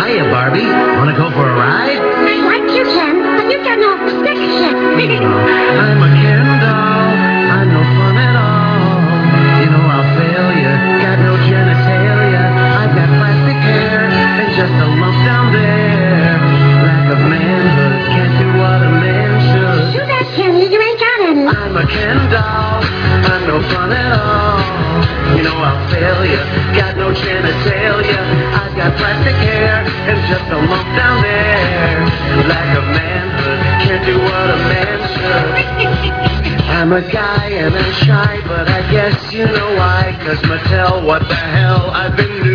Hiya, Barbie. Wanna go for a ride? I'd like to, Ken, but you got no stick shift. I'm a Ken doll. I'm no fun at all. You know I'll fail you. Got no genitalia. I've got plastic hair and just a lump down there. Lack of manhood. Can't do what a man should. Do that, Kenny. You ain't got any. I'm a Ken doll. I'm no fun at all. You know I'll fail you. Got no genitalia. I've got plastic hair and just a lump down there. Lack of manhood. Can't do what a man should. I'm a guy and I'm shy, but I guess you know why. 'Cause Mattel, what the hell I've been doing.